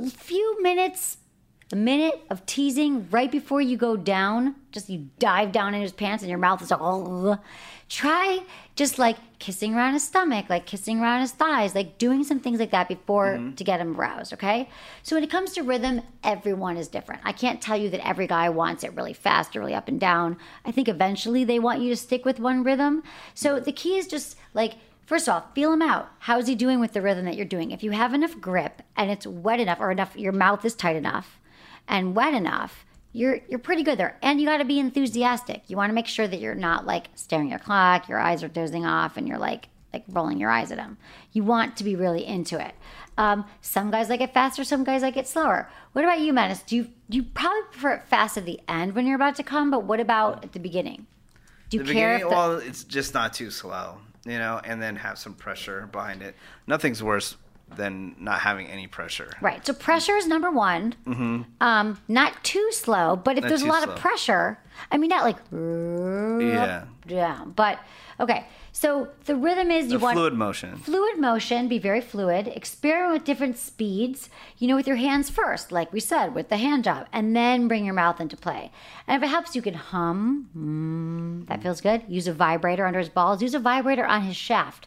minute of teasing right before you go down, just you dive down in his pants and your mouth is all, try just like kissing around his stomach, like kissing around his thighs, like doing some things like that before to get him aroused, okay? So when it comes to rhythm, everyone is different. I can't tell you that every guy wants it really fast or really up and down. I think eventually they want you to stick with one rhythm. So the key is just like, first of all, feel him out. How's he doing with the rhythm that you're doing? If you have enough grip and it's wet enough or enough, your mouth is tight enough and wet enough, you're pretty good there. And you got to be enthusiastic. You want to make sure that you're not like staring at your clock, your eyes are dozing off, and you're like rolling your eyes at him. You want to be really into it. Some guys like it faster, some guys like it slower. What about you, Menace? Do you probably prefer it fast at the end when you're about to come, but what about at the beginning? Do you care? Well, it's just not too slow, and then have some pressure behind it. Nothing's worse than not having any pressure. Right. So pressure is number one. Mm-hmm. Not too slow, but if there's a lot of pressure, I mean, not like down, but okay. So the rhythm is you want fluid motion. Fluid motion, be very fluid. Experiment with different speeds, with your hands first, like we said, with the hand job, and then bring your mouth into play. And if it helps, you can hum. That feels good. Use a vibrator under his balls. Use a vibrator on his shaft.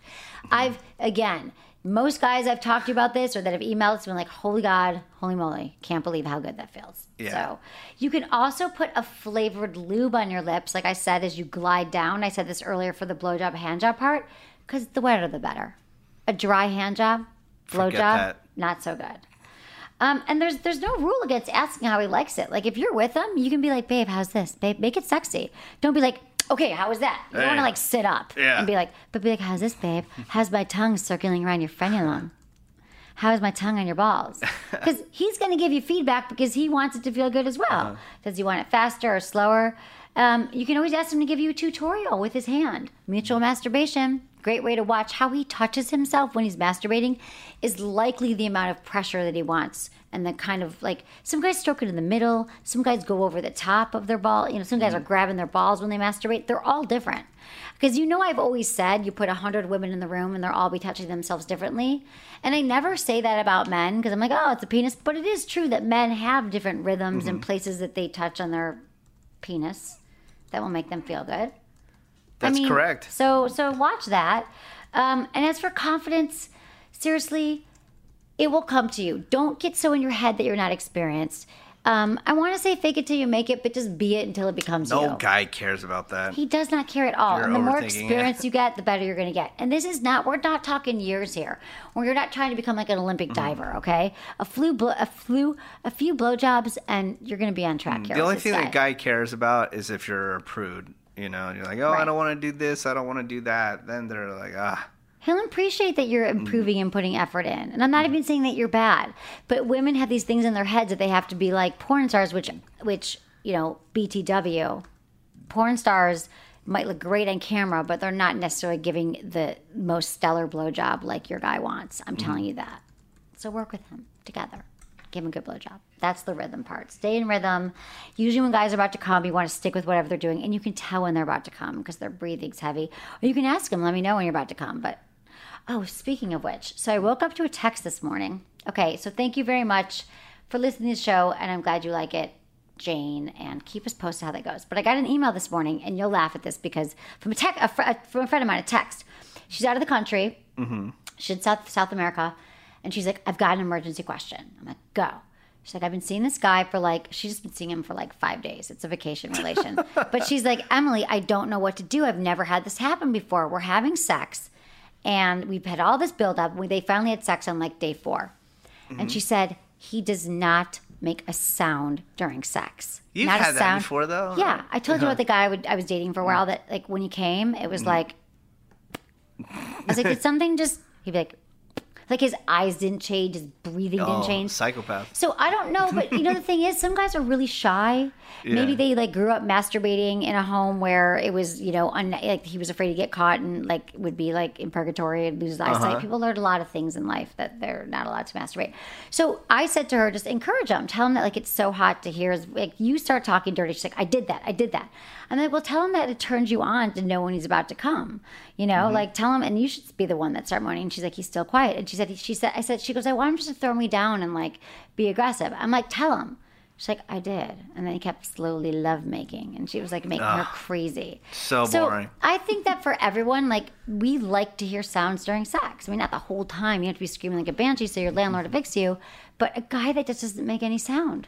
Most guys I've talked to you about this or that have emailed us been like, holy God, holy moly, can't believe how good that feels. Yeah. So you can also put a flavored lube on your lips, like I said, as you glide down. I said this earlier for the blowjob, hand job part, because the wetter the better. A dry hand job, blowjob, not so good. And there's no rule against asking how he likes it. Like if you're with him, you can be like, babe, how's this? Babe, make it sexy. Don't be like, Okay, how was that? You don't want to like sit up and be like, how's this, babe? How's my tongue circulating around your frenulum? How's my tongue on your balls? Because he's going to give you feedback because he wants it to feel good as well. Does he want it faster or slower? You can always ask him to give you a tutorial with his hand. Mutual masturbation, great way to watch how he touches himself when he's masturbating is likely the amount of pressure that he wants. And the kind of like, some guys stroke it in the middle. Some guys go over the top of their ball. You know, some guys are grabbing their balls when they masturbate. They're all different. Because I've always said you put 100 women in the room and they'll all be touching themselves differently. And I never say that about men because I'm like, oh, it's a penis. But it is true that men have different rhythms and places that they touch on their penis that will make them feel good. That's correct. So watch that. And as for confidence, seriously, it will come to you. Don't get so in your head that you're not experienced. I want to say fake it till you make it, but just be it until it becomes you. No guy cares about that. He does not care at all. And the more experience you get, the better you're going to get. And we're not talking years here. We're not trying to become like an Olympic diver, okay? A few blowjobs and you're going to be on track here. The only thing that guy cares about is if you're a prude. You're like, oh, right. I don't want to do this. I don't want to do that. Then they're like, He'll appreciate that you're improving and putting effort in. And I'm not even saying that you're bad. But women have these things in their heads that they have to be like porn stars, which BTW. Porn stars might look great on camera, but they're not necessarily giving the most stellar blowjob like your guy wants. I'm telling you that. So work with him together. Give him a good blowjob. That's the rhythm part. Stay in rhythm. Usually when guys are about to come, you want to stick with whatever they're doing. And you can tell when they're about to come because their breathing's heavy. Or you can ask them, let me know when you're about to come. But speaking of which, so I woke up to a text this morning. Okay, so thank you very much for listening to the show, and I'm glad you like it, Jane, and keep us posted how that goes. But I got an email this morning, and you'll laugh at this because from a friend of mine, a text. She's out of the country. Mm-hmm. She's in South America, and she's like, I've got an emergency question. I'm like, go. She's like, I've been seeing this guy she's just been seeing him for like 5 days. It's a vacation relation. But she's like, Emily, I don't know what to do. I've never had this happen before. We're having sex. And we've had all this buildup. They finally had sex on like day 4. Mm-hmm. And she said, he does not make a sound during sex. You've had that before, though? Yeah. I told you about the guy I was dating for a while that like when he came, it was like, I was like, did something just, he'd be like his eyes didn't change, his breathing didn't change. Psychopath. So I don't know, but the thing is, some guys are really shy. Yeah. Maybe they like grew up masturbating in a home where it was, like he was afraid to get caught and like would be like in purgatory and lose his eyesight. People learn a lot of things in life that they're not allowed to masturbate. So I said to her, just encourage him. Tell him that like it's so hot to hear. Like you start talking dirty. She's like, I did that. I'm like, well, tell him that it turns you on to know when he's about to come. Like tell him, and you should be the one that start moaning. And she's like, he's still quiet. And she goes, I want him just to throw me down and like be aggressive. I'm like, tell him. She's like, I did. And then he kept slowly lovemaking. And she was like making her crazy. So boring. I think that for everyone, like we like to hear sounds during sex. I mean, not the whole time. You have to be screaming like a banshee so your landlord evicts you. But a guy that just doesn't make any sound.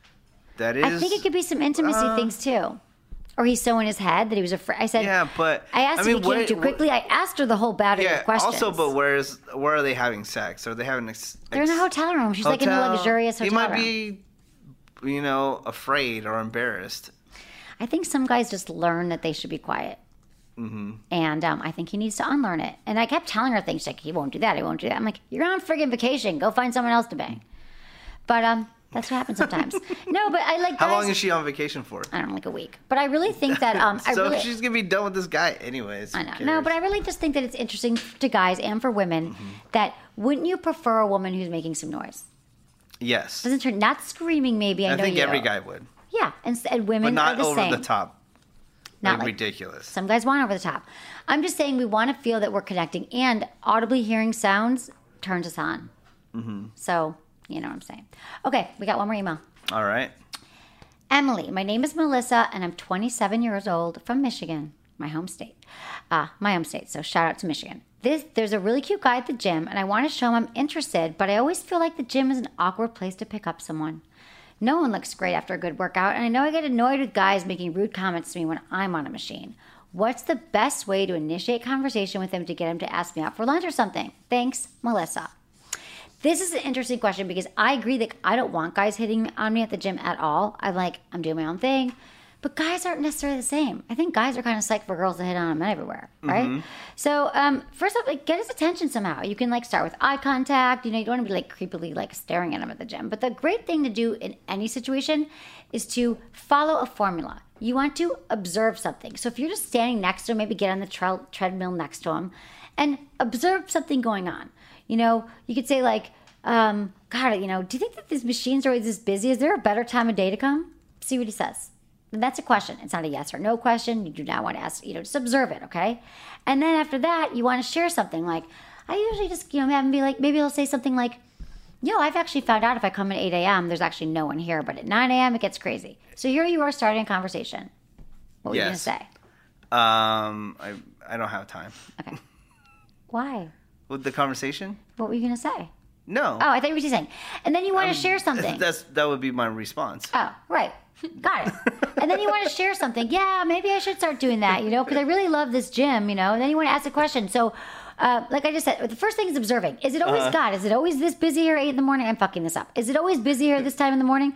I think it could be some intimacy things too. Or he's so in his head that he was afraid. I said, yeah, but I asked her if he came too quickly. I asked her the whole battery of questions. Also, but where are they having sex? Are they having they're in a hotel room. She's like in a luxurious hotel room. He might be, afraid or embarrassed. I think some guys just learn that they should be quiet. Mm-hmm. And I think he needs to unlearn it. And I kept telling her things like, he won't do that. I'm like, you're on friggin' vacation. Go find someone else to bang. But that's what happens sometimes. No, but I like guys. How long is she on vacation for? I don't know, like a week. But I really think that she's gonna be done with this guy anyways. I know. No, but I really just think that it's interesting to guys and for women that wouldn't you prefer a woman who's making some noise? Yes. Doesn't turn not screaming maybe. I think every guy would. Yeah, and women but are the same. Not over the top. Not like ridiculous. Some guys want over the top. I'm just saying we want to feel that we're connecting, and audibly hearing sounds turns us on. Mm-hmm. So. You know what I'm saying. Okay, we got one more email. All right. Emily, my name is Melissa, and I'm 27 years old from Michigan, my home state. So shout out to Michigan. There's a really cute guy at the gym, and I want to show him I'm interested, but I always feel like the gym is an awkward place to pick up someone. No one looks great after a good workout, and I know I get annoyed with guys making rude comments to me when I'm on a machine. What's the best way to initiate conversation with him to get him to ask me out for lunch or something? Thanks, Melissa. This is an interesting question because I agree that I don't want guys hitting on me at the gym at all. I'm doing my own thing. But guys aren't necessarily the same. I think guys are kind of psyched for girls to hit on them everywhere, right? Mm-hmm. So first off, like, get his attention somehow. You can like start with eye contact. You know, you don't want to be like creepily like staring at him at the gym. But the great thing to do in any situation is to follow a formula. You want to observe something. So if you're just standing next to him, maybe get on the treadmill next to him and observe something going on. You know, you could say like, God, you know, do you think that these machines are always this busy? Is there a better time of day to come? See what he says. And that's a question. It's not a yes or no question. You do not want to ask, you know, just observe it, okay? And then after that, you want to share something. Like, I usually just, you know, have him be like, maybe he'll say something like, yo, I've actually found out if I come at 8 a.m., there's actually no one here. But at 9 a.m., it gets crazy. So here you are starting a conversation. What were you going to say? I don't have time. Okay. Why? With the conversation? What were you going to say? No. Oh, I thought you were saying. And then you want to share something. That would be my response. Oh, right. Got it. And then you want to share something. Yeah, maybe I should start doing that, you know, because I really love this gym, you know. And then you want to ask a question. So, like I just said, the first thing is observing. Is it always God? Is it always this busy here at 8 in the morning? I'm fucking this up. Is it always busy here this time in the morning?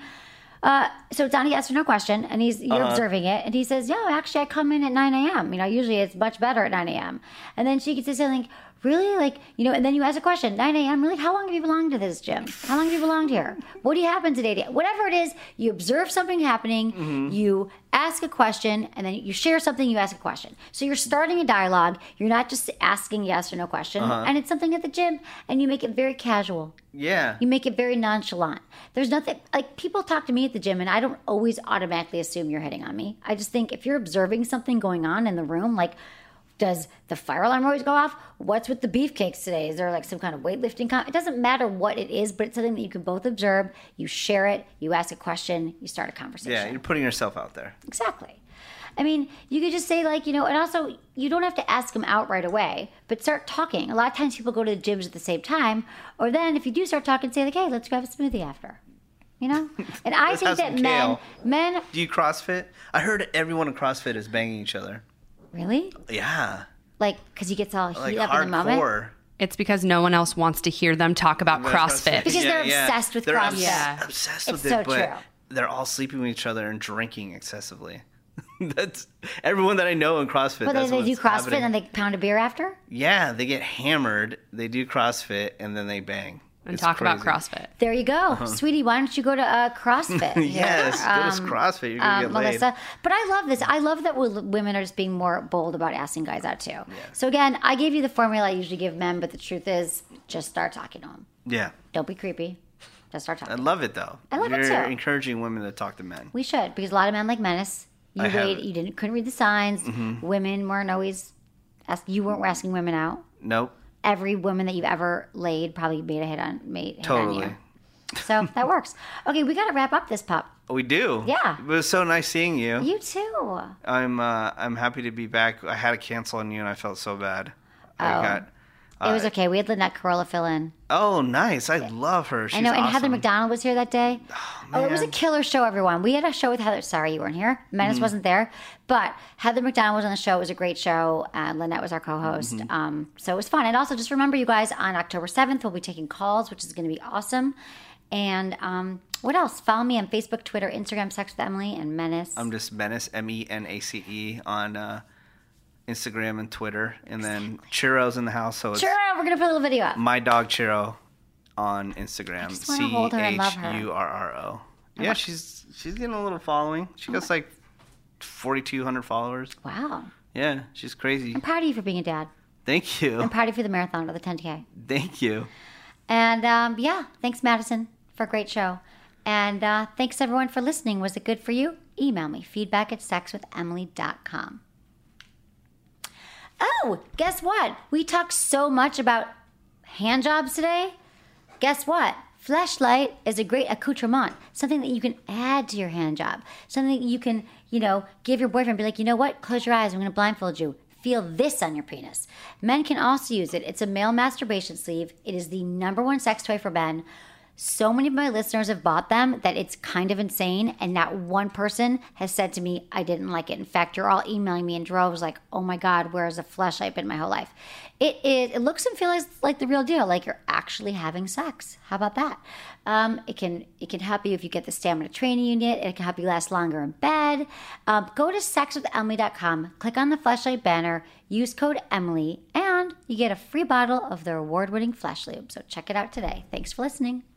So Donnie asks her no question, and you're observing it, and he says, "Yeah, actually, I come in at 9 a.m. You know, usually it's much better at 9 a.m." And then she could say something, really, like, you know, and then you ask a question, 9 a.m. Really, how long have you belonged to this gym? How long have you belonged here? What do you happen today? Whatever it is, you observe something happening, you ask a question, and then you share something, you ask a question. So you're starting a dialogue. You're not just asking yes or no question, and it's something at the gym, and you make it very casual. Yeah. You make it very nonchalant. There's nothing, like, people talk to me at the gym, and I don't always automatically assume you're hitting on me. I just think if you're observing something going on in the room, like, does the fire alarm always go off? What's with the beefcakes today? Is there like some kind of weightlifting? It doesn't matter what it is, but it's something that you can both observe. You share it. You ask a question. You start a conversation. Yeah, you're putting yourself out there. Exactly. I mean, you could just say like, you know, and also you don't have to ask them out right away, but start talking. A lot of times people go to the gyms at the same time, or then if you do start talking, say like, hey, let's grab a smoothie after. You know? And I think that men... Do you CrossFit? I heard everyone in CrossFit is banging each other. Really? Yeah. Like, because he gets all heated up hardcore. in the moment? It's because no one else wants to hear them talk about CrossFit. Because they're obsessed with CrossFit. Yeah. Obsessed with it's so it, but true. They're all sleeping with each other and drinking excessively. That's everyone that I know in CrossFit. Well, they do CrossFit happening. And then they pound a beer after? Yeah, they get hammered, they do CrossFit, and then they bang. And talk about CrossFit. There you go. Sweetie, why don't you go to CrossFit? Yes, go to CrossFit. You're going to get Melissa. laid. But I love this. I love that women are just being more bold about asking guys out, too. Yeah. So, again, I gave you the formula I usually give men, but the truth is, just start talking to them. Yeah. Don't be creepy. Just start talking. I love it, though. I love it, too. You're encouraging women to talk to men. We should, because a lot of men like menace. You couldn't read the signs. Mm-hmm. Women weren't always... You weren't asking women out. Nope. Every woman that you've ever laid probably made a hit on Totally. you. So that works. Okay, we got to wrap up this pup. We do. Yeah. It was so nice seeing you. You too. I'm happy to be back. I had to cancel on you, and I felt so bad. It was okay. We had Lynette Carolla fill in. Oh, nice. I love her. She's I know. And awesome. Heather McDonald was here that day. Oh, it was a killer show, everyone. We had a show with Heather. Sorry you weren't here. Menace wasn't there. But Heather McDonald was on the show. It was a great show. Lynette was our co-host. So it was fun. And also, just remember, you guys, on October 7th, we'll be taking calls, which is going to be awesome. And what else? Follow me on Facebook, Twitter, Instagram, Sex with Emily, and Menace. I'm just Menace, MENACE, on Instagram and Twitter. And then Chiro's in the house. So it's Chiro, we're going to put a little video up. My dog Chiro on Instagram. I just want to hold her and love her. CHURRO. Yeah, she's getting a little following. She got like 4,200 followers. Wow. Yeah, she's crazy. I'm proud of you for being a dad. Thank you. I'm proud of you for the marathon or the 10K. Thank you. And thanks, Madison, for a great show. And thanks, everyone, for listening. Was it good for you? Email me, feedback@sexwithemily.com. Oh, guess what? We talked so much about hand jobs today. Guess what? Fleshlight is a great accoutrement, something that you can add to your hand job, something that you can, give your boyfriend, be like, you know what? Close your eyes. I'm going to blindfold you. Feel this on your penis. Men can also use it. It's a male masturbation sleeve. It is the #1 sex toy for men. So many of my listeners have bought them that it's kind of insane, and not one person has said to me, I didn't like it. In fact, you're all emailing me in droves like, oh my God, where's a fleshlight been my whole life? It looks and feels like the real deal. Like you're actually having sex. How about that? It can help you if you get the stamina training you need. It can help you last longer in bed. Go to sexwithemily.com, click on the Fleshlight banner, use code Emily, and you get a free bottle of their award-winning Flesh Lube. So check it out today. Thanks for listening.